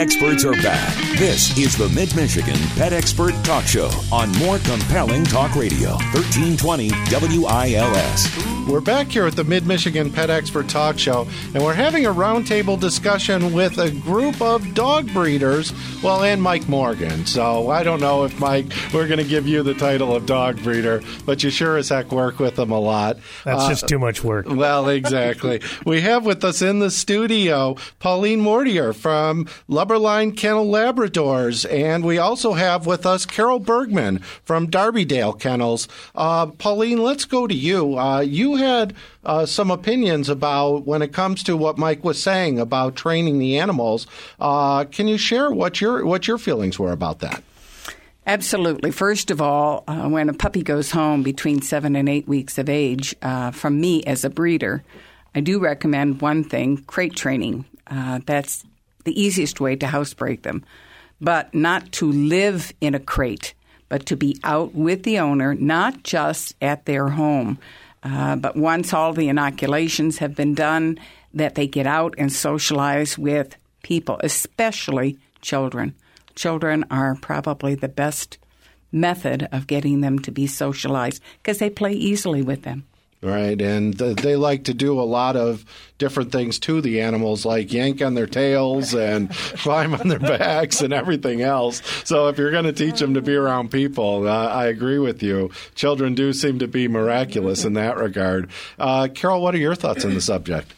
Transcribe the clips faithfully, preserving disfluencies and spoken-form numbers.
experts are back. This is the Mid-Michigan Pet Expert Talk Show on More Compelling Talk Radio, thirteen twenty W I L S. We're back here at the Mid-Michigan Pet Expert Talk Show, and we're having a roundtable discussion with a group of dog breeders, well, and Mike Morgan. So I don't know if, Mike, we're going to give you the title of dog breeder, but you sure as heck work with them a lot. That's uh, just too much work. Well, exactly. We have with us in the studio Pauline Mortier from Lubberline Kennel Labradors, and we also have with us Carol Bergman from Darbydale Kennels. Uh, Pauline, let's go to you. Uh, you had uh, some opinions about when it comes to what Mike was saying about training the animals. Uh, can you share what your what your feelings were about that? Absolutely. First of all, uh, when a puppy goes home between seven and eight weeks of age, uh, from me as a breeder, I do recommend one thing, crate training. Uh, that's the easiest way to housebreak them, but not to live in a crate, but to be out with the owner, not just at their home. Uh, but once all the inoculations have been done, that they get out and socialize with people, especially children. Children are probably the best method of getting them to be socialized because they play easily with them. Right, and th- they like to do a lot of different things to the animals, like yank on their tails and climb on their backs and everything else. So if you're going to teach them to be around people, uh, I agree with you. Children do seem to be miraculous in that regard. Uh, Carol, what are your thoughts on the subject?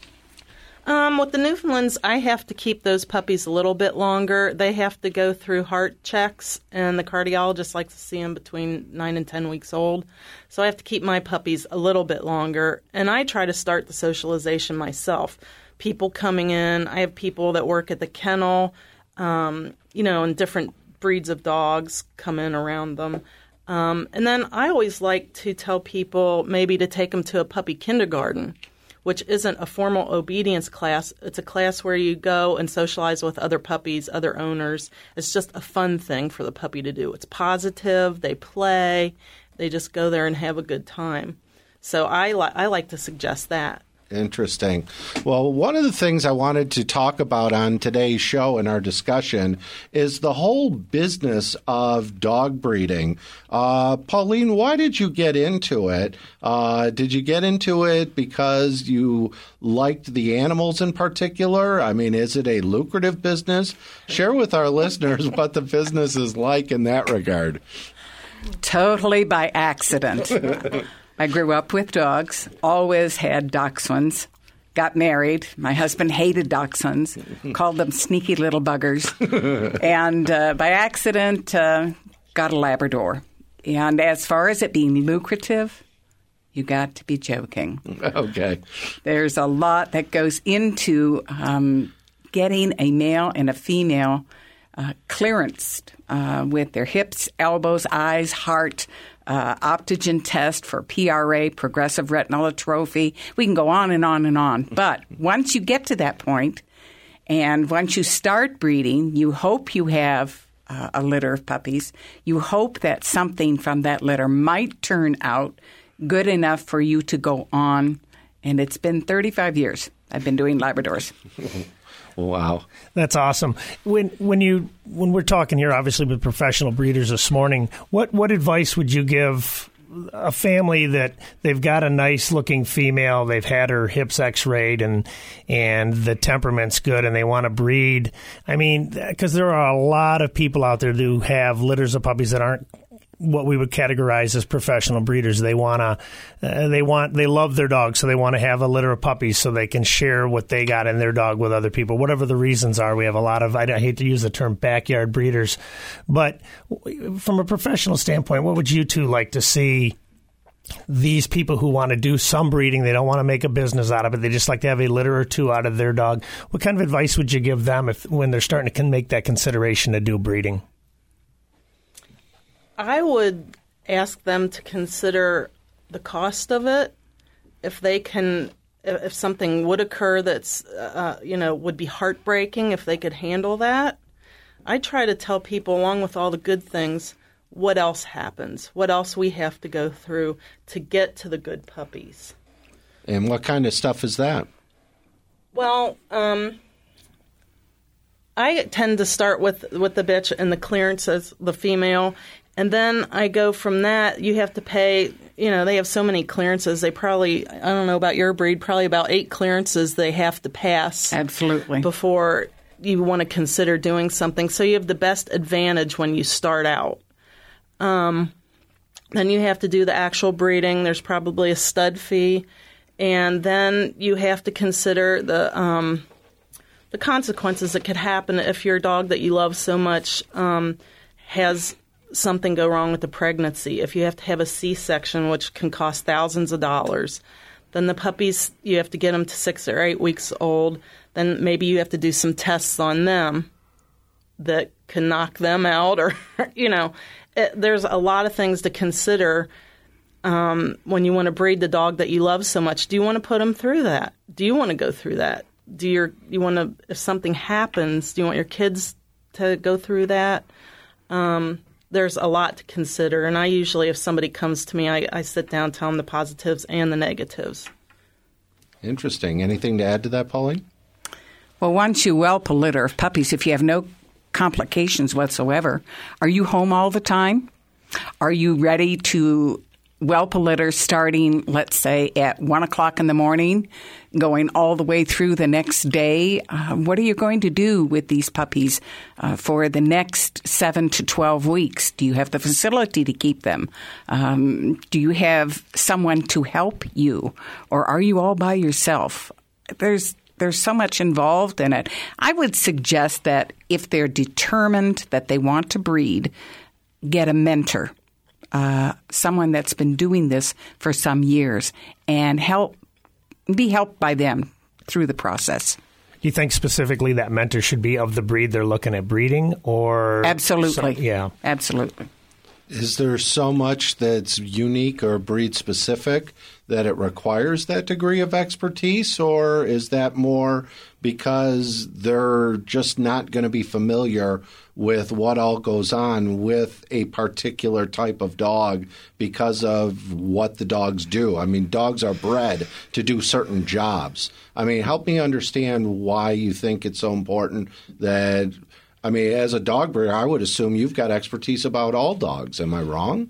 Um, with the Newfoundlands, I have to keep those puppies a little bit longer. They have to go through heart checks, and the cardiologist likes to see them between nine and ten weeks old. So I have to keep my puppies a little bit longer, and I try to start the socialization myself. People coming in, I have people that work at the kennel, um, you know, and different breeds of dogs come in around them. Um, and then I always like to tell people maybe to take them to a puppy kindergarten, which isn't a formal obedience class. It's a class where you go and socialize with other puppies, other owners. It's just a fun thing for the puppy to do. It's positive. They play. They just go there and have a good time. So I, li- I like to suggest that. Interesting. Well, one of the things I wanted to talk about on today's show in our discussion is the whole business of dog breeding. Uh, Pauline, why did you get into it? Uh, did you get into it because you liked the animals in particular? I mean, is it a lucrative business? Share with our listeners what the business is like in that regard. Totally by accident. I grew up with dogs, always had dachshunds, got married. My husband hated dachshunds, called them sneaky little buggers, and uh, by accident uh, got a Labrador. And as far as it being lucrative, you got to be joking. Okay. There's a lot that goes into um, getting a male and a female uh, clearanced uh, with their hips, elbows, eyes, heart, Uh, optogen test for P R A, progressive retinal atrophy. We can go on and on and on. But once you get to that point, and once you start breeding, you hope you have uh, a litter of puppies. You hope that something from that litter might turn out good enough for you to go on. And it's been thirty-five years I've been doing Labradors. Wow. That's awesome. When when you when we're talking here, obviously, with professional breeders this morning, what, what advice would you give a family that they've got a nice-looking female, they've had her hips x-rayed, and and the temperament's good, and they want to breed? I mean, because there are a lot of people out there who have litters of puppies that aren't what we would categorize as professional breeders. They want to, uh, they want, they love their dog, so they want to have a litter of puppies so they can share what they got in their dog with other people. Whatever the reasons are, we have a lot of, I, I hate to use the term backyard breeders, but from a professional standpoint, what would you two like to see these people who want to do some breeding? They don't want to make a business out of it. They just like to have a litter or two out of their dog. What kind of advice would you give them if when they're starting to make that consideration to do breeding? I would ask them to consider the cost of it. If they can, if something would occur that's, uh, you know, would be heartbreaking, if they could handle that. I try to tell people, along with all the good things, what else happens, what else we have to go through to get to the good puppies. And what kind of stuff is that? Well, um, I tend to start with with the bitch and the clearances, the female, and then I go from that. You have to pay. You know, they have so many clearances. They probably, I don't know about your breed, probably about eight clearances they have to pass. Absolutely. Before you want to consider doing something. So you have the best advantage when you start out. Um, then you have to do the actual breeding. There's probably a stud fee. And then you have to consider the um, the consequences that could happen if your dog that you love so much um, has something go wrong with the pregnancy. If you have to have a C-section, which can cost thousands of dollars, then the puppies, you have to get them to six or eight weeks old. Then maybe you have to do some tests on them that can knock them out, or, you know, it, there's a lot of things to consider um, when you want to breed the dog that you love so much. Do you want to put them through that? Do you want to go through that? Do your, you want to, if something happens, do you want your kids to go through that? Um, there's a lot to consider, and I usually, if somebody comes to me, I, I sit down, tell them the positives and the negatives. Interesting. Anything to add to that, Pauline? Well, once you whelp a litter of puppies, if you have no complications whatsoever, are you home all the time? Are you ready to whelp a litter starting, let's say, at one o'clock in the morning, going all the way through the next day? Uh, what are you going to do with these puppies uh, for the next seven to twelve weeks? Do you have the facility to keep them? Um, do you have someone to help you? Or are you all by yourself? There's There's so much involved in it. I would suggest that if they're determined that they want to breed, get a mentor. Uh, someone that's been doing this for some years, and help be helped by them through the process. Do you think specifically that mentor should be of the breed they're looking at breeding, or absolutely, some, yeah, absolutely. Is there so much that's unique or breed specific that it requires that degree of expertise, or is that more because they're just not going to be familiar with what all goes on with a particular type of dog because of what the dogs do? I mean, dogs are bred to do certain jobs. I mean, help me understand why you think it's so important that, I mean, as a dog breeder, I would assume you've got expertise about all dogs. Am I wrong?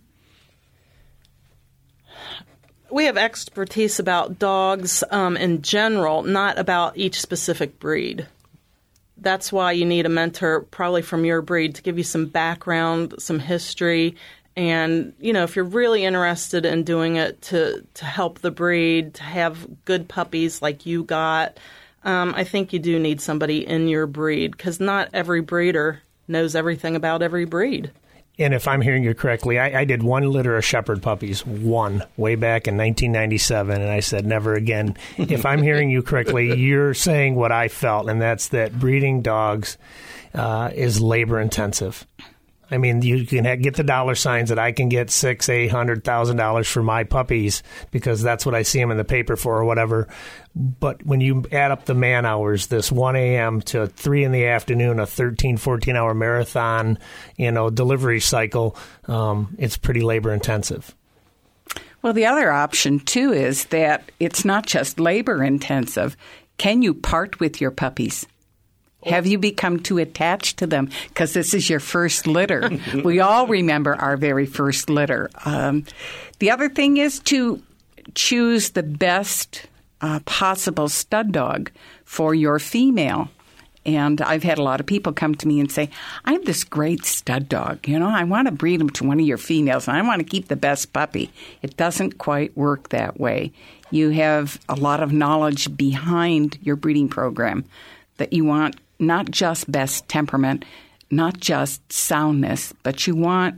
We have expertise about dogs um, in general, not about each specific breed. That's why you need a mentor, probably from your breed, to give you some background, some history, and, you know, if you're really interested in doing it to, to help the breed, to have good puppies like you got, um, I think you do need somebody in your breed, because not every breeder knows everything about every breed. And if I'm hearing you correctly, I, I did one litter of shepherd puppies, one, way back in nineteen ninety-seven, and I said never again. If I'm hearing you correctly, you're saying what I felt, and that's that breeding dogs uh, is labor intensive. I mean, you can ha- get the dollar signs that I can get six, eight hundred thousand dollars for my puppies because that's what I see them in the paper for or whatever. But when you add up the man hours, this one a.m. to three in the afternoon, a thirteen, fourteen hour marathon, you know, delivery cycle, um, it's pretty labor intensive. Well, the other option too is that it's not just labor intensive. Can you part with your puppies? Have you become too attached to them? Because this is your first litter. We all remember our very first litter. Um, the other thing is to choose the best uh, possible stud dog for your female. And I've had a lot of people come to me and say, I have this great stud dog. You know, I want to breed him to one of your females, and I want to keep the best puppy. It doesn't quite work that way. You have a lot of knowledge behind your breeding program that you want not just best temperament, not just soundness, but you want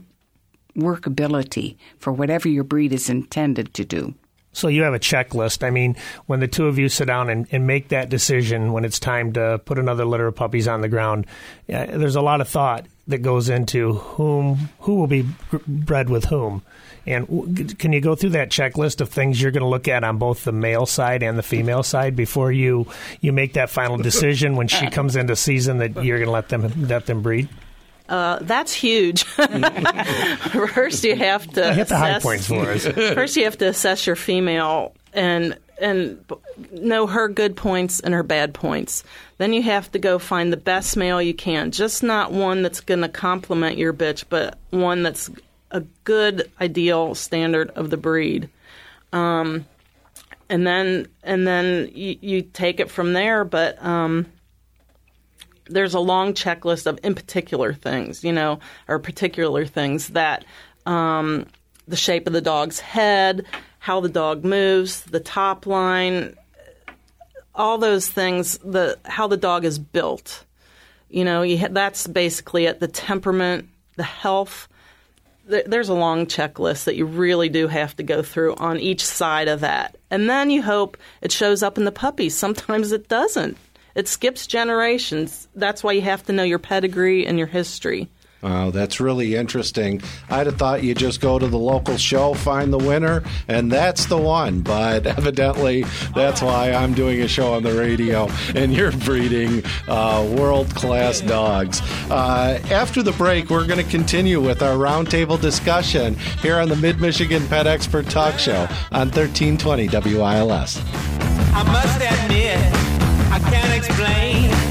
workability for whatever your breed is intended to do. So you have a checklist. I mean, when the two of you sit down and, and make that decision when it's time to put another litter of puppies on the ground, uh, there's a lot of thought that goes into whom who will be bred with whom. And w- can you go through that checklist of things you're going to look at on both the male side and the female side before you, you make that final decision when she comes into season that you're going to let them let them breed? Uh, that's huge. First, you have to hit the high assess, points for us. First, you have to assess your female, and and know her good points and her bad points. Then you have to go find the best male you can. Just not one that's going to complement your bitch, but one that's a good, ideal standard of the breed. Um, and then and then you, you take it from there. But um, there's a long checklist of in particular things, you know, or particular things that um, the shape of the dog's head, how the dog moves, the top line, all those things, the how the dog is built. You know, you ha- that's basically it. The temperament, the health. Th- there's a long checklist that you really do have to go through on each side of that. And then you hope it shows up in the puppies. Sometimes it doesn't. It skips generations. That's why you have to know your pedigree and your history. Wow, that's really interesting. I'd have thought you just go to the local show, find the winner, and that's the one. But evidently, that's why I'm doing a show on the radio, and you're breeding uh, world-class dogs. Uh, after the break, we're going to continue with our roundtable discussion here on the Mid-Michigan Pet Expert Talk Show on thirteen twenty W I L S. I must admit, I can't explain